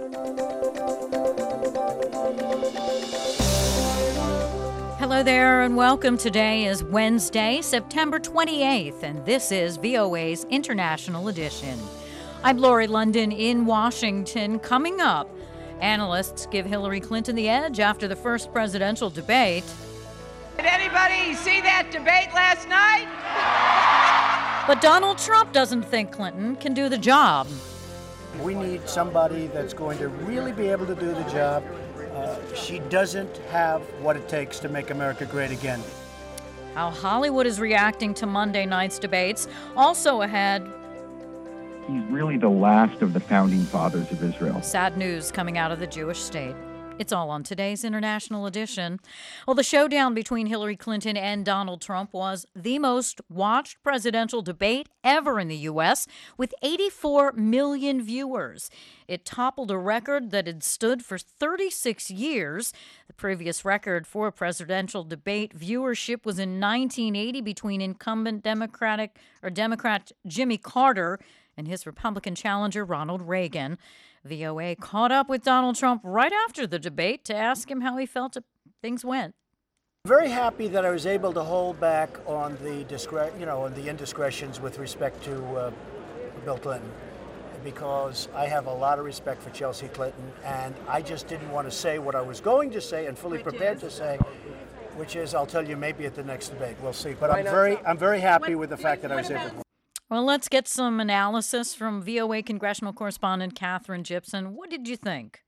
Hello there and welcome. Today is Wednesday, September 28th, and this is VOA's International Edition. I'm Lori London in Washington. Coming up, analysts give Hillary Clinton the edge after the first presidential debate. Did anybody see that debate last night? But Donald Trump doesn't think Clinton can do the job. We need somebody that's going to really be able to do the job. She doesn't have what it takes to make America great again. How Hollywood is reacting to Monday night's debates. Also ahead, he's really the last of the founding fathers of Israel. Sad news coming out of the Jewish state. It's all on today's International Edition. Well, the showdown between Hillary Clinton and Donald Trump was the most watched presidential debate ever in the U.S., with 84 million viewers. It toppled a record that had stood for 36 years. The previous record for a presidential debate viewership was in 1980 between incumbent Democrat Jimmy Carter and his Republican challenger Ronald Reagan. VOA caught up with Donald Trump right after the debate to ask him how he felt things went. Very happy that I was able to hold back on the indiscretions with respect to Bill Clinton, because I have a lot of respect for Chelsea Clinton, and I just didn't want to say what I was going to say and fully prepared to say, which is I'll tell you maybe at the next debate. We'll see. But I'm very happy with the fact that I was able to. Well, let's get some analysis from VOA congressional correspondent Katherine Gypson. What did you think?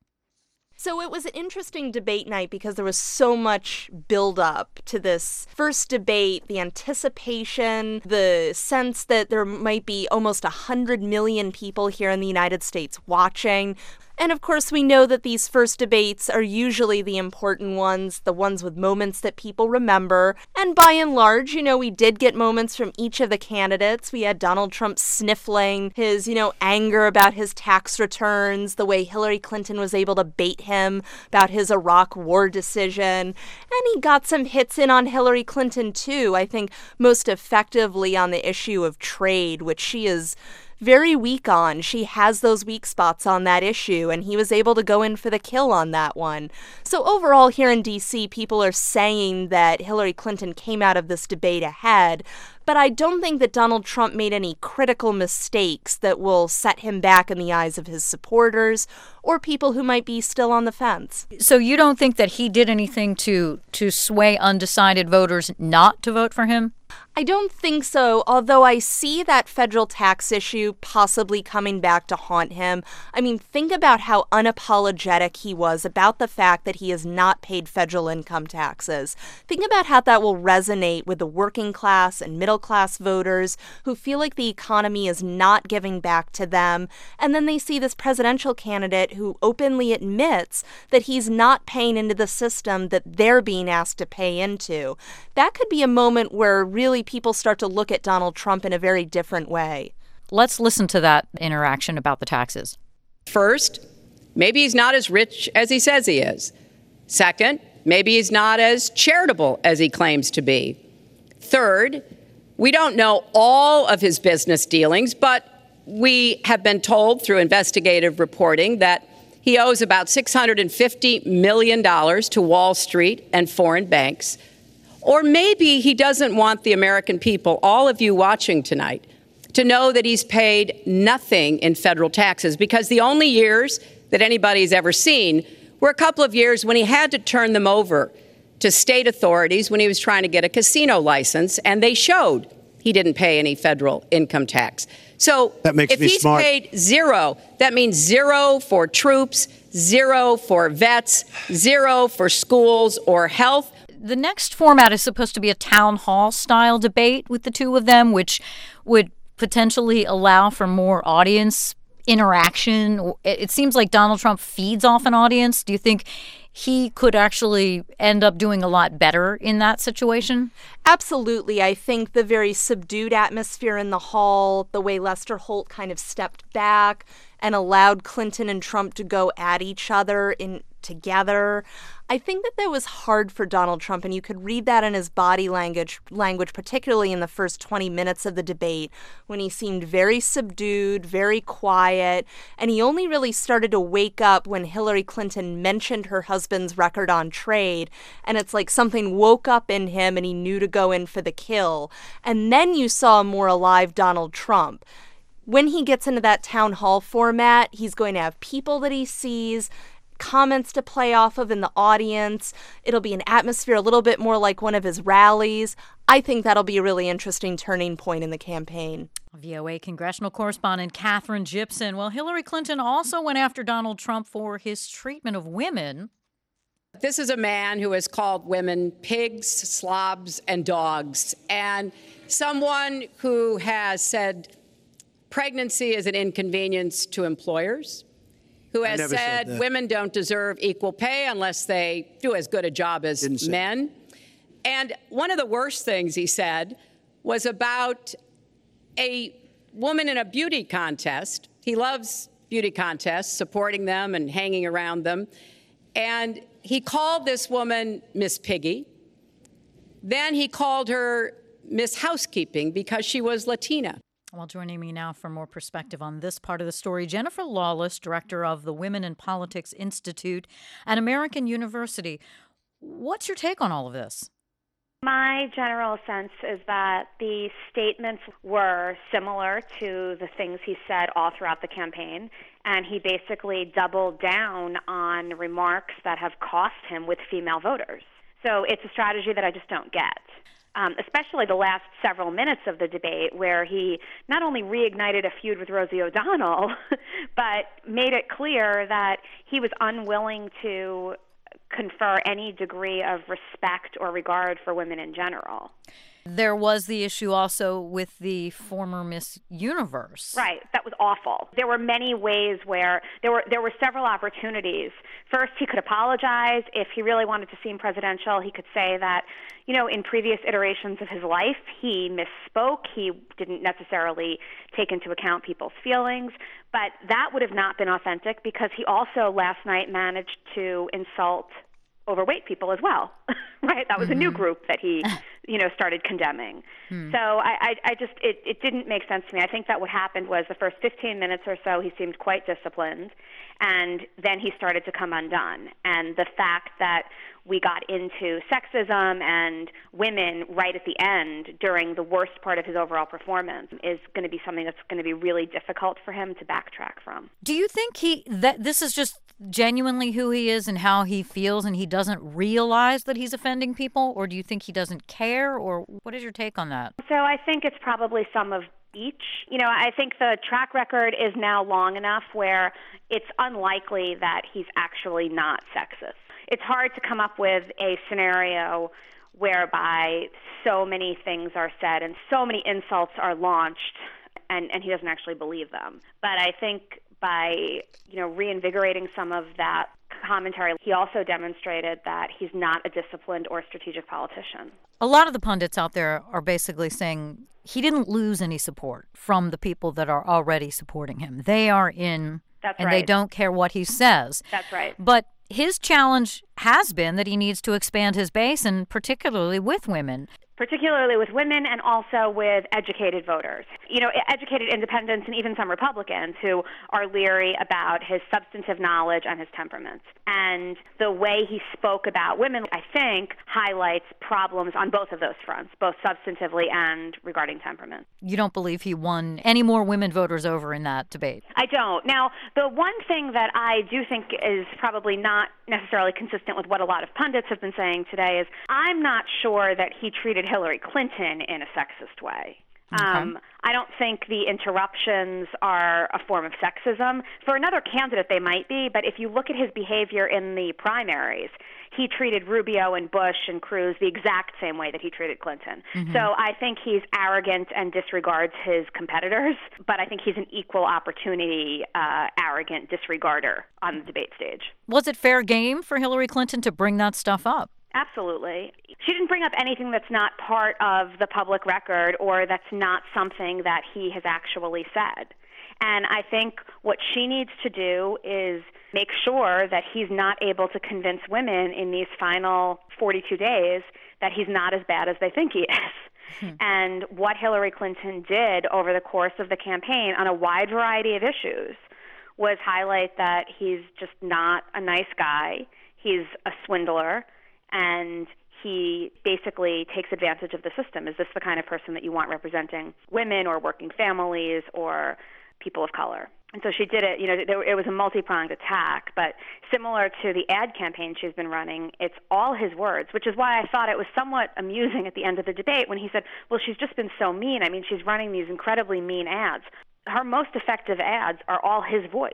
So it was an interesting debate night because there was so much build-up to this first debate, the anticipation, the sense that there might be almost 100 million people here in the United States watching. And of course, we know that these first debates are usually the important ones, the ones with moments that people remember. And by and large, we did get moments from each of the candidates. We had Donald Trump sniffling his, anger about his tax returns, the way Hillary Clinton was able to bait him about his Iraq war decision. And he got some hits in on Hillary Clinton, too, I think most effectively on the issue of trade, which she is very weak on. She has those weak spots on that issue, and he was able to go in for the kill on that one. So overall, here in D.C., people are saying that Hillary Clinton came out of this debate ahead, but I don't think that Donald Trump made any critical mistakes that will set him back in the eyes of his supporters or people who might be still on the fence. So you don't think that he did anything to sway undecided voters not to vote for him? I don't think so, although I see that federal tax issue possibly coming back to haunt him. I mean, think about how unapologetic he was about the fact that he has not paid federal income taxes. Think about how that will resonate with the working class and middle class voters who feel like the economy is not giving back to them. And then they see this presidential candidate who openly admits that he's not paying into the system that they're being asked to pay into. That could be a moment where really people start to look at Donald Trump in a very different way. Let's listen to that interaction about the taxes. First, maybe he's not as rich as he says he is. Second, maybe he's not as charitable as he claims to be. Third, we don't know all of his business dealings, but we have been told through investigative reporting that he owes about $650 million to Wall Street and foreign banks. Or maybe he doesn't want the American people, all of you watching tonight, to know that he's paid nothing in federal taxes, because the only years that anybody's ever seen were a couple of years when he had to turn them over to state authorities when he was trying to get a casino license, and they showed he didn't pay any federal income tax. So if he's paid zero, that means zero for troops, zero for vets, zero for schools or health. The next format is supposed to be a town hall style debate with the two of them, which would potentially allow for more audience interaction. It seems like Donald Trump feeds off an audience. Do you think he could actually end up doing a lot better in that situation? Absolutely. I think the very subdued atmosphere in the hall, the way Lester Holt kind of stepped back and allowed Clinton and Trump to go at each other in together. I think that was hard for Donald Trump, and you could read that in his body language, particularly in the first 20 minutes of the debate, when he seemed very subdued, very quiet, and he only really started to wake up when Hillary Clinton mentioned her husband's record on trade, and it's like something woke up in him and he knew to go in for the kill. And then you saw a more alive Donald Trump. When he gets into that town hall format, he's going to have people that he sees, comments to play off of in the audience. It'll be an atmosphere a little bit more like one of his rallies. I think that'll be a really interesting turning point in the campaign. VOA congressional correspondent Katherine Gypson. Well, Hillary Clinton also went after Donald Trump for his treatment of women. This is a man who has called women pigs, slobs, and dogs, and someone who has said pregnancy is an inconvenience to employers, who has said women don't deserve equal pay unless they do as good a job as men. And one of the worst things he said was about a woman in a beauty contest. He loves beauty contests, supporting them and hanging around them. And he called this woman Miss Piggy. Then he called her Miss Housekeeping because she was Latina. Well, joining me now for more perspective on this part of the story, Jennifer Lawless, director of the Women in Politics Institute at American University. What's your take on all of this? My general sense is that the statements were similar to the things he said all throughout the campaign, and he basically doubled down on remarks that have cost him with female voters. So it's a strategy that I just don't get. Especially the last several minutes of the debate, where he not only reignited a feud with Rosie O'Donnell, but made it clear that he was unwilling to confer any degree of respect or regard for women in general. There was the issue also with the former Miss Universe. Right. That was awful. There were many ways where there were several opportunities. First, he could apologize. If he really wanted to seem presidential, he could say that, in previous iterations of his life, he misspoke. He didn't necessarily take into account people's feelings. But that would have not been authentic, because he also last night managed to insult overweight people as well, right? That was a new group that he, started condemning. So I just, it didn't make sense to me. I think that what happened was the first 15 minutes or so, he seemed quite disciplined, and then he started to come undone. And the fact that we got into sexism and women right at the end during the worst part of his overall performance is going to be something that's going to be really difficult for him to backtrack from. Do you think that this is just genuinely who he is and how he feels, and he doesn't realize that he's offending people? Or do you think he doesn't care? Or what is your take on that? So I think it's probably some of each. I think the track record is now long enough where it's unlikely that he's actually not sexist. It's hard to come up with a scenario whereby so many things are said and so many insults are launched and he doesn't actually believe them. But I think by, reinvigorating some of that commentary, he also demonstrated that he's not a disciplined or strategic politician. A lot of the pundits out there are basically saying he didn't lose any support from the people that are already supporting him. They are in, That's and right. They don't care what he says. That's right. But his challenge has been that he needs to expand his base, and particularly with women. Particularly with women and also with educated voters. Educated independents and even some Republicans who are leery about his substantive knowledge and his temperament. And the way he spoke about women, I think, highlights problems on both of those fronts, both substantively and regarding temperament. You don't believe he won any more women voters over in that debate? I don't. Now, the one thing that I do think is probably not necessarily consistent with what a lot of pundits have been saying today is I'm not sure that he treated Hillary Clinton in a sexist way. Okay. I don't think the interruptions are a form of sexism. For another candidate, they might be, but if you look at his behavior in the primaries, he treated Rubio and Bush and Cruz the exact same way that he treated Clinton. Mm-hmm. So I think he's arrogant and disregards his competitors, but I think he's an equal opportunity arrogant disregarder on the debate stage. Was it fair game for Hillary Clinton to bring that stuff up? Absolutely. She didn't bring up anything that's not part of the public record or that's not something that he has actually said. And I think what she needs to do is make sure that he's not able to convince women in these final 42 days that he's not as bad as they think he is. And what Hillary Clinton did over the course of the campaign on a wide variety of issues was highlight that he's just not a nice guy. He's a swindler, and he basically takes advantage of the system. Is this the kind of person that you want representing women or working families or people of color? And so she did it, it was a multi-pronged attack, but similar to the ad campaign she's been running, it's all his words, which is why I thought it was somewhat amusing at the end of the debate when he said, well, she's just been so mean. I mean, she's running these incredibly mean ads. Her most effective ads are all his voice.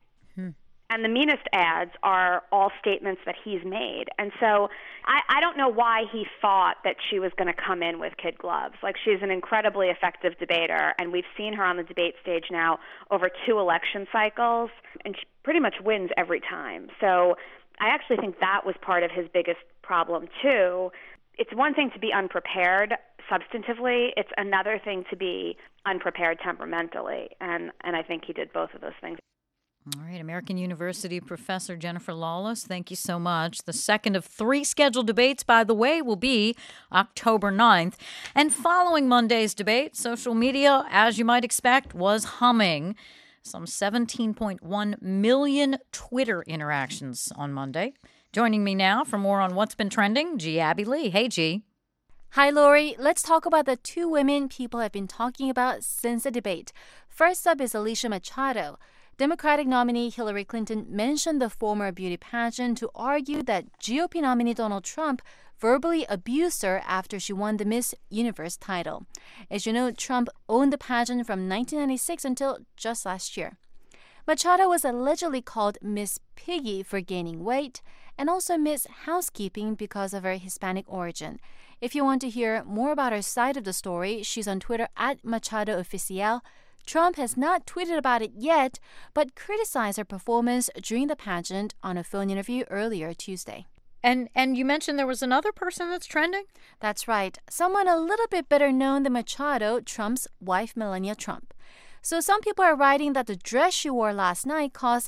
And the meanest ads are all statements that he's made. And so I don't know why he thought that she was going to come in with kid gloves. Like, she's an incredibly effective debater, and we've seen her on the debate stage now over 2 election cycles, and she pretty much wins every time. So I actually think that was part of his biggest problem, too. It's one thing to be unprepared substantively. It's another thing to be unprepared temperamentally, and I think he did both of those things. All right, American University professor Jennifer Lawless, thank you so much. The second of 3 scheduled debates, by the way, will be October 9th. And following Monday's debate, social media, as you might expect, was humming. Some 17.1 million Twitter interactions on Monday. Joining me now for more on what's been trending, G. Abby Lee. Hey, G. Hi, Lori. Let's talk about the 2 women people have been talking about since the debate. First up is Alicia Machado. Democratic nominee Hillary Clinton mentioned the former beauty pageant to argue that GOP nominee Donald Trump verbally abused her after she won the Miss Universe title. As you know, Trump owned the pageant from 1996 until just last year. Machado was allegedly called Miss Piggy for gaining weight and also Miss Housekeeping because of her Hispanic origin. If you want to hear more about her side of the story, she's on Twitter at Machado Oficial. Trump has not tweeted about it yet, but criticized her performance during the pageant on a phone interview earlier Tuesday. And you mentioned there was another person that's trending? That's right. Someone a little bit better known than Machado, Trump's wife, Melania Trump. So some people are writing that the dress she wore last night cost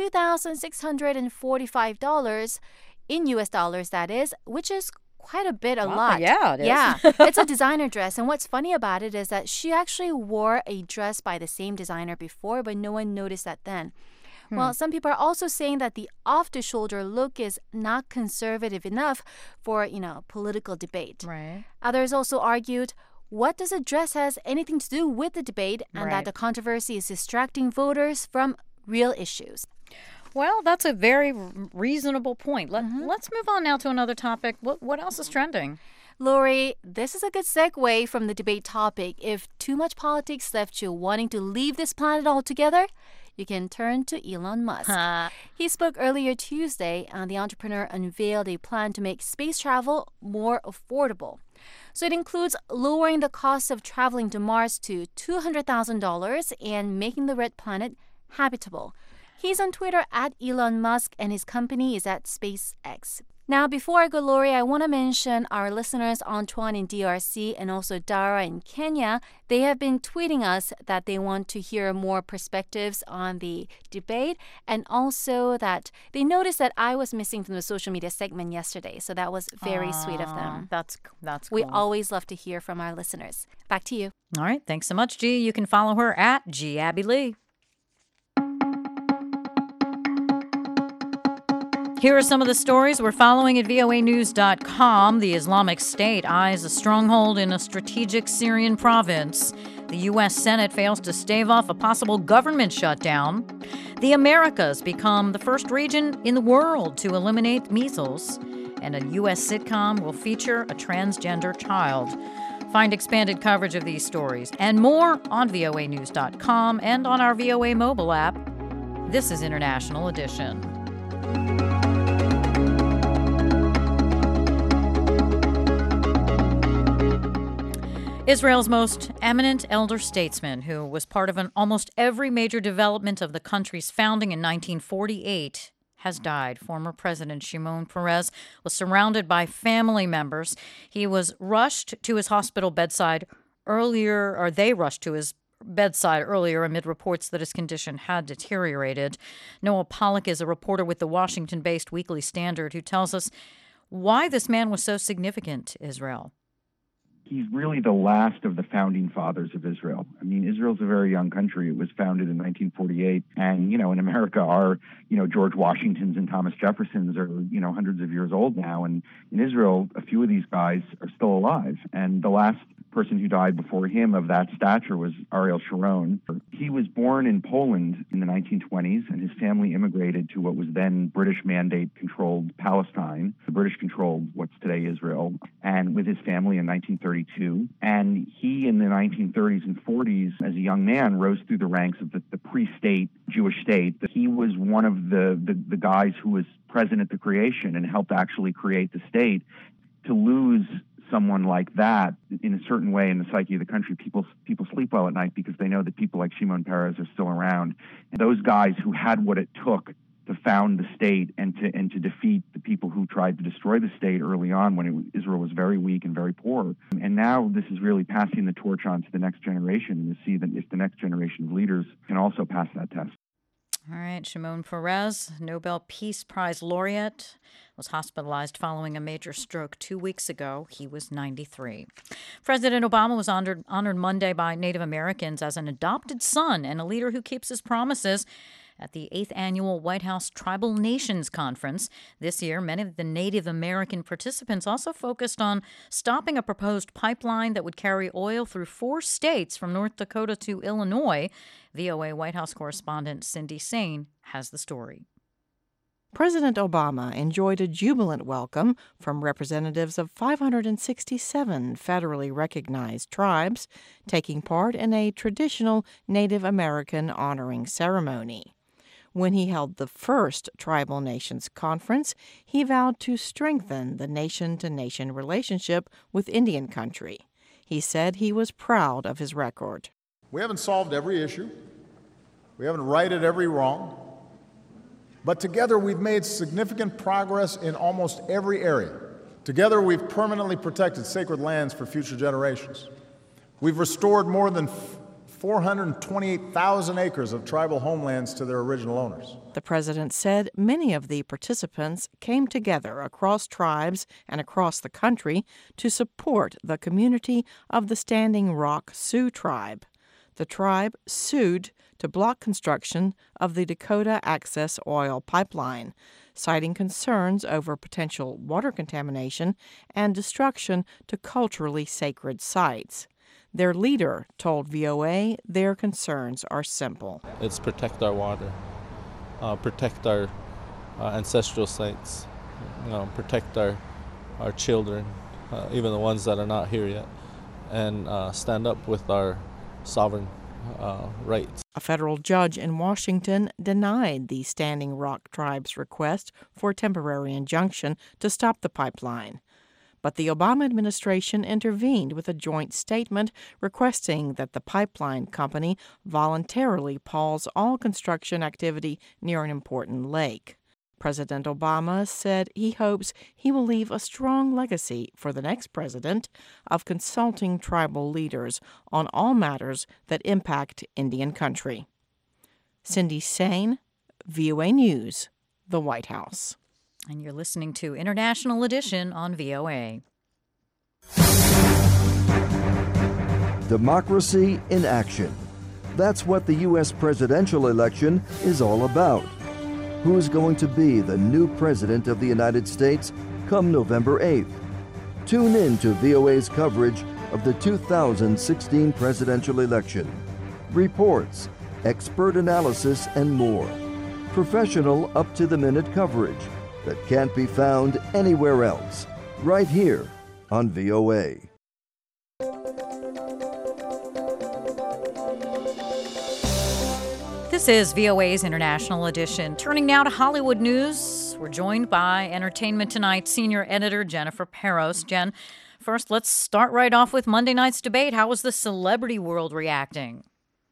$2,645 in U.S. dollars, that is, which is quite a bit, lot. Yeah, it is. Yeah, it's a designer dress. And what's funny about it is that she actually wore a dress by the same designer before, but no one noticed that then. Well, some people are also saying that the off-the-shoulder look is not conservative enough for, political debate. Right. Others also argued, what does a dress has anything to do with the debate, and Right. that the controversy is distracting voters from real issues. Well, that's a very reasonable point. Let's move on now to another topic. What else is trending? Lori, this is a good segue from the debate topic. If too much politics left you wanting to leave this planet altogether, you can turn to Elon Musk. He spoke earlier Tuesday, and the entrepreneur unveiled a plan to make space travel more affordable. So it includes lowering the cost of traveling to Mars to $200,000 and making the red planet habitable. He's on Twitter at Elon Musk, and his company is at SpaceX. Now, before I go, Lori, I want to mention our listeners Antoine in DRC and also Dara in Kenya. They have been tweeting us that they want to hear more perspectives on the debate, and also that they noticed that I was missing from the social media segment yesterday. So that was very sweet of them. That's cool. We always love to hear from our listeners. Back to you. All right. Thanks so much, G. You can follow her at G. Abby Lee. Here are some of the stories we're following at voanews.com. The Islamic State eyes a stronghold in a strategic Syrian province. The U.S. Senate fails to stave off a possible government shutdown. The Americas become the first region in the world to eliminate measles. And a U.S. sitcom will feature a transgender child. Find expanded coverage of these stories and more on voanews.com and on our VOA mobile app. This is International Edition. Israel's most eminent elder statesman, who was part of almost every major development of the country's founding in 1948, has died. Former President Shimon Peres was surrounded by family members. He was rushed to his hospital bedside they rushed to his bedside earlier amid reports that his condition had deteriorated. Noah Pollack is a reporter with the Washington-based Weekly Standard who tells us why this man was so significant to Israel. He's really the last of the founding fathers of Israel. I mean, Israel's a very young country. It was founded in 1948. And, in America, our, George Washingtons and Thomas Jeffersons are, hundreds of years old now. And in Israel, a few of these guys are still alive. And the last person who died before him of that stature was Ariel Sharon. He was born in Poland in the 1920s, and his family immigrated to what was then British Mandate-controlled Palestine. The British controlled what's today Israel, and with his family in 1932. And he, in the 1930s and 40s, as a young man, rose through the ranks of the pre-state Jewish state. He was one of the guys who was present at the creation and helped actually create the state. To lose someone like that, in a certain way, in the psyche of the country, people sleep well at night because they know that people like Shimon Peres are still around. And those guys who had what it took to found the state and to defeat the people who tried to destroy the state early on when Israel was very weak and very poor. And now this is really passing the torch on to the next generation, and to see that if the next generation of leaders can also pass that test. All right, Shimon Peres, Nobel Peace Prize laureate, was hospitalized following a major stroke 2 weeks ago. He was 93. President Obama was honored Monday by Native Americans as an adopted son and a leader who keeps his promises at the 8th Annual White House Tribal Nations Conference. This year, many of the Native American participants also focused on stopping a proposed pipeline that would carry oil through 4 states from North Dakota to Illinois. VOA White House correspondent Cindy Sain has the story. President Obama enjoyed a jubilant welcome from representatives of 567 federally recognized tribes taking part in a traditional Native American honoring ceremony. When he held the first Tribal Nations Conference, he vowed to strengthen the nation-to-nation relationship with Indian country. He said he was proud of his record. We haven't solved every issue. We haven't righted every wrong. But together we've made significant progress in almost every area. Together we've permanently protected sacred lands for future generations. We've restored more than 428,000 acres of tribal homelands to their original owners. The president said many of the participants came together across tribes and across the country to support the community of the Standing Rock Sioux tribe. The tribe sued to block construction of the Dakota Access Oil Pipeline, citing concerns over potential water contamination and destruction to culturally sacred sites. Their leader told VOA their concerns are simple. It's protect our water, protect our ancestral sites, protect our children, even the ones that are not here yet, and stand up with our sovereign rights. A federal judge in Washington denied the Standing Rock tribe's request for a temporary injunction to stop the pipeline. But the Obama administration intervened with a joint statement requesting that the pipeline company voluntarily pause all construction activity near an important lake. President Obama said he hopes he will leave a strong legacy for the next president of consulting tribal leaders on all matters that impact Indian country. Cindy Sain, VOA News, the White House. And you're listening to International Edition on VOA. Democracy in action. That's what the U.S. presidential election is all about. Who's going to be the new president of the United States come November 8th? Tune in to VOA's coverage of the 2016 presidential election. Reports, expert analysis, and more. Professional, up-to-the-minute coverage that can't be found anywhere else. Right here on VOA. This is VOA's International Edition. Turning now to Hollywood news, we're joined by Entertainment Tonight senior editor Jennifer Peros. Jen, first, let's start right off with Monday night's debate. How was the celebrity world reacting?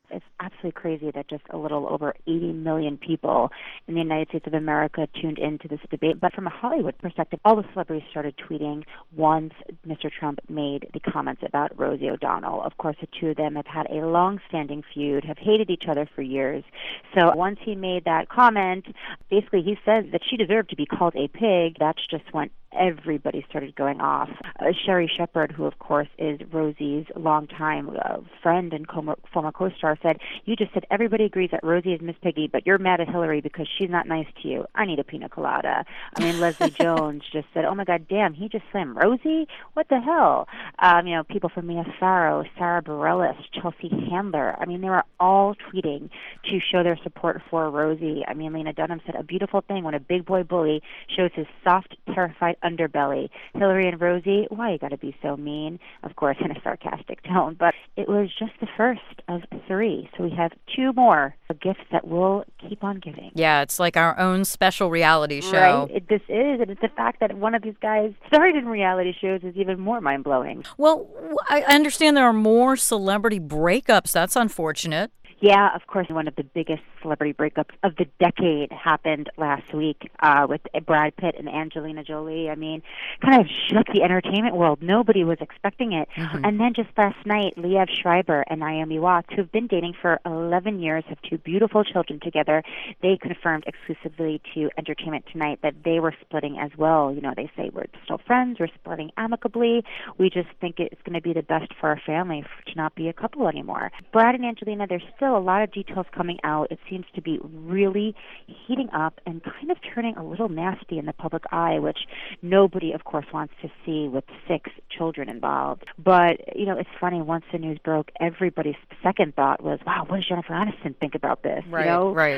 It's absolutely crazy that just a little over 80 million people in the United States of America tuned into this debate. But from a Hollywood perspective, all the celebrities started tweeting once Mr. Trump made the comments about Rosie O'Donnell. Of course, the two of them have had a long-standing feud, have hated each other for years. So once he made that comment, basically he said that she deserved to be called a pig. That's just when everybody started going off. Sherry Shepherd, who of course is Rosie's longtime friend and former co-star, said, "You just said everybody agrees that Rosie is Miss Piggy, but you're mad at Hillary because she's not nice to you. I need a pina colada." I mean, Leslie Jones just said, "Oh my God, damn, he just slammed Rosie? What the hell?" People from Mia Farrow, Sarah Bareilles, Chelsea Handler. I mean, they were all tweeting to show their support for Rosie. I mean, Lena Dunham said, "A beautiful thing when a big boy bully shows his soft, terrified underbelly. Hillary and Rosie, why you gotta be so mean?" Of course, in a sarcastic tone. But it was just the first of 3. So we have 2 more gifts that we'll keep on giving. Yeah, it's like our own special reality show. Right. This is, and it's the fact that one of these guys started in reality shows is even more mind-blowing. Well, I understand there are more celebrity breakups. That's unfortunate. Yeah, of course, one of the biggest celebrity breakups of the decade happened last week with Brad Pitt and Angelina Jolie. I mean, kind of shook the entertainment world. Nobody was expecting it. Mm-hmm. And then just last night, Liev Schreiber and Naomi Watts, who've been dating for 11 years, have 2 beautiful children together. They confirmed exclusively to Entertainment Tonight that they were splitting as well. You know, they say we're still friends, we're splitting amicably. We just think it's going to be the best for our family to not be a couple anymore. Brad and Angelina, there's still a lot of details coming out. It seems to be really heating up and kind of turning a little nasty in the public eye, which nobody, of course, wants to see with 6 children involved. But, it's funny, once the news broke, everybody's second thought was, wow, what does Jennifer Aniston think about this? Right, right.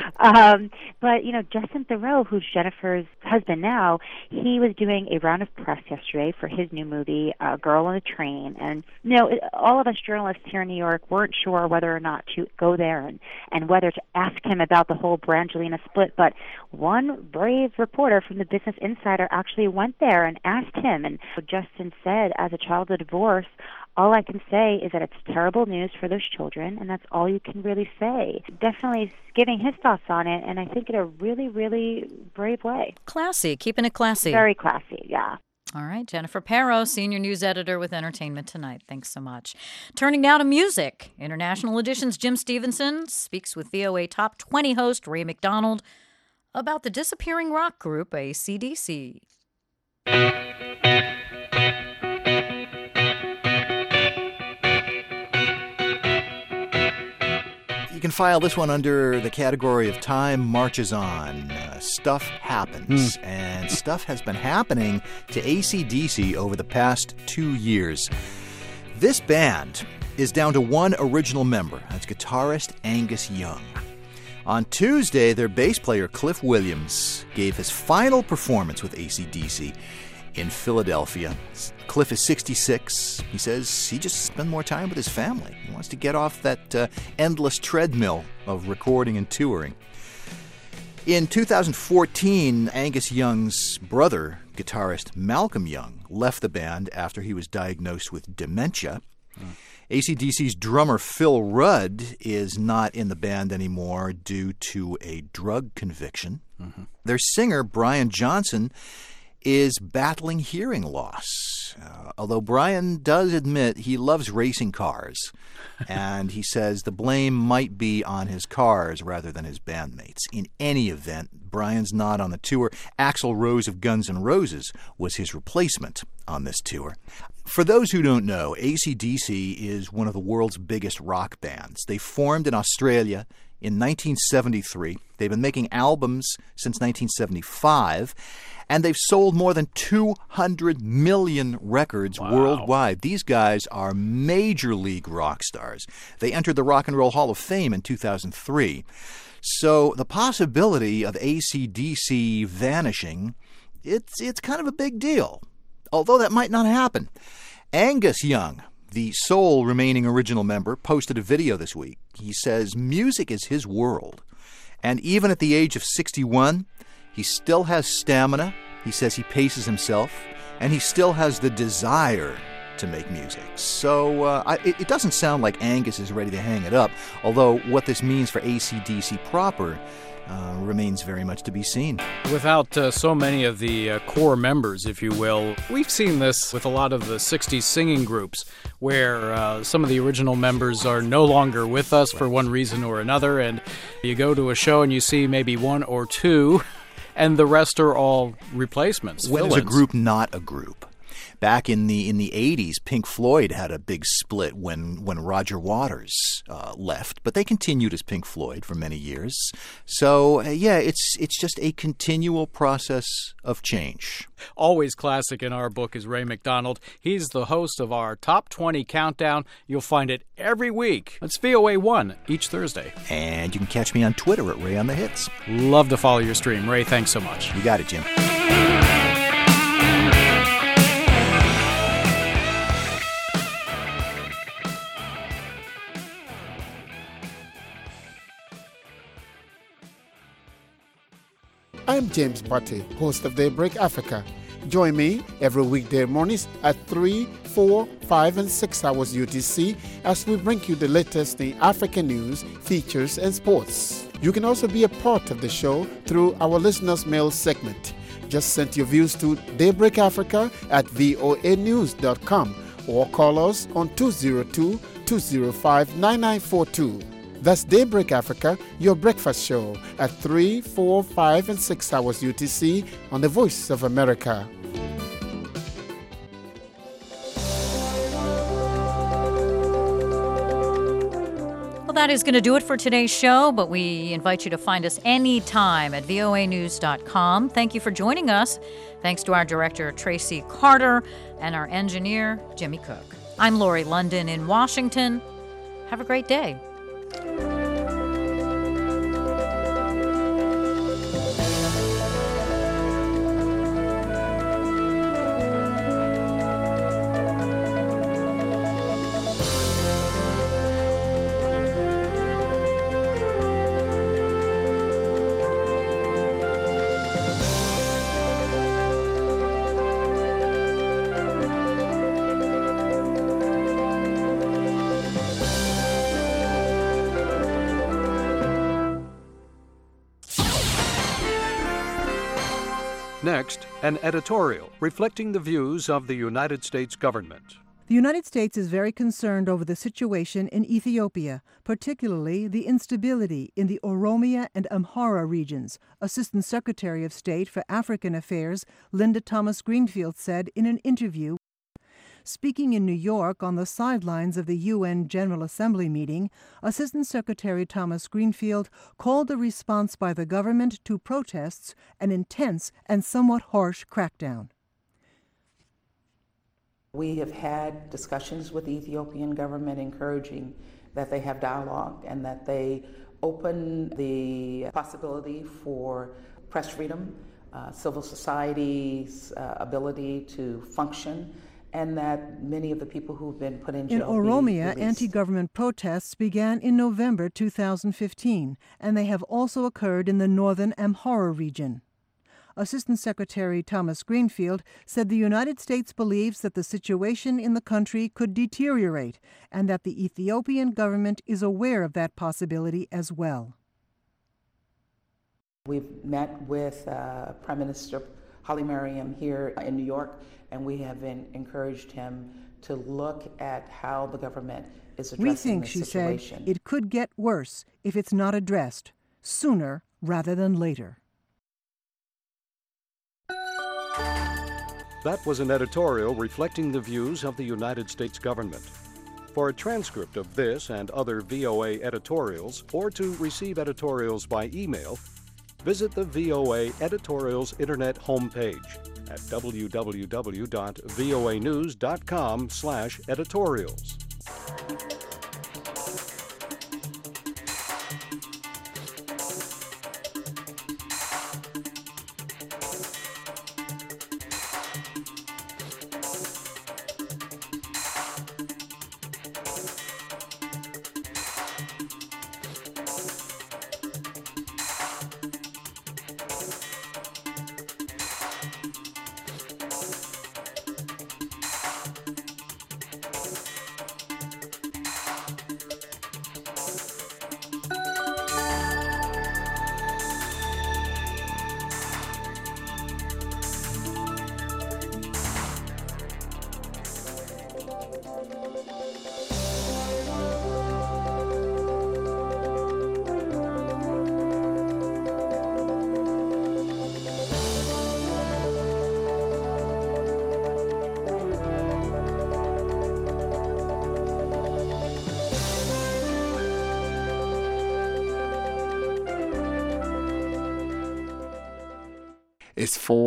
But, Justin Theroux, who's Jennifer's husband now, he was doing a round of press yesterday for his new movie, Girl on a Train. And, all of us journalists here in New York weren't sure whether or not to go there and whether to ask him about the whole Brangelina split. But one brave reporter from the Business Insider actually went there and asked him. And Justin said, as a child of divorce, all I can say is that it's terrible news for those children, and that's all you can really say. Definitely giving his thoughts on it, and I think in a really, really brave way. Classy, keeping it classy. Very classy, yeah. All right, Jennifer Perro, senior news editor with Entertainment Tonight. Thanks so much. Turning now to music. International Edition's Jim Stevenson speaks with VOA Top 20 host Ray McDonald about the disappearing rock group AC/DC. You can file this one under the category of Time Marches On. Stuff happens. And stuff has been happening to AC/DC over the past 2 years. This band is down to one original member. That's guitarist Angus Young. On Tuesday, their bass player Cliff Williams gave his final performance with AC/DC in Philadelphia. Cliff is 66. He says he just spends more time with his family. He wants to get off that endless treadmill of recording and touring. In 2014, Angus Young's brother, guitarist Malcolm Young, left the band after he was diagnosed with dementia. AC/DC's drummer Phil Rudd is not in the band anymore due to a drug conviction. Mm-hmm. Their singer, Brian Johnson, is battling hearing loss. Although Brian does admit he loves racing cars, and he says the blame might be on his cars rather than his bandmates. In any event, Brian's not on the tour. Axl Rose of Guns N' Roses was his replacement on this tour. For those who don't know, AC/DC is one of the world's biggest rock bands. They formed in Australia in 1973. They've been making albums since 1975, and they've sold more than 200 million records worldwide. These guys are major league rock stars. They entered the Rock and Roll Hall of Fame in 2003. So the possibility of AC/DC vanishing, it's kind of a big deal, although that might not happen. Angus Young, the sole remaining original member, posted a video this week. He says music is his world. And even at the age of 61, he still has stamina. He says he paces himself. And he still has the desire to make music. So it doesn't sound like Angus is ready to hang it up, although what this means for AC/DC proper remains very much to be seen. Without so many of the core members, if you will, we've seen this with a lot of the 60s singing groups where some of the original members are no longer with us for one reason or another, and you go to a show and you see maybe one or two, and the rest are all replacements. When is a group not a group? Back in the 80s, Pink Floyd had a big split when Roger Waters left, but they continued as Pink Floyd for many years. So, it's just a continual process of change. Always classic in our book is Ray McDonald. He's the host of our Top 20 Countdown. You'll find it every week. It's VOA1 each Thursday. And you can catch me on Twitter at Ray on the Hits. Love to follow your stream. Ray, thanks so much. You got it, Jim. I'm James Butte, host of Daybreak Africa. Join me every weekday mornings at 3, 4, 5, and 6 hours UTC as we bring you the latest in African news, features, and sports. You can also be a part of the show through our listeners' mail segment. Just send your views to daybreakafrica@voanews.com or call us on 202-205-9942. That's Daybreak Africa, your breakfast show at 3, 4, 5, and 6 hours UTC on the Voice of America. Well, that is going to do it for today's show, but we invite you to find us anytime at voanews.com. Thank you for joining us. Thanks to our director, Tracy Carter, and our engineer, Jimmy Cook. I'm Lori London in Washington. Have a great day. Next, an editorial reflecting the views of the United States government. The United States is very concerned over the situation in Ethiopia, particularly the instability in the Oromia and Amhara regions, Assistant Secretary of State for African Affairs Linda Thomas-Greenfield said in an interview. Speaking in New York on the sidelines of the UN General Assembly meeting, Assistant Secretary Thomas-Greenfield called the response by the government to protests an intense and somewhat harsh crackdown. We have had discussions with the Ethiopian government encouraging that they have dialogue and that they open the possibility for press freedom, civil society's ability to function, and that many of the people who've been put in jail in Oromia, anti-government protests began in November 2015, and they have also occurred in the northern Amhara region. Assistant Secretary Thomas-Greenfield said the United States believes that the situation in the country could deteriorate and that the Ethiopian government is aware of that possibility as well. We've met with Prime Minister Hailemariam here in New York, and we have encouraged him to look at how the government is addressing We think, the she situation. said, it could get worse if it's not addressed sooner rather than later. That was an editorial reflecting the views of the United States government. For a transcript of this and other VOA editorials, or to receive editorials by email, visit the VOA Editorials Internet homepage at www.voanews.com/editorials. is for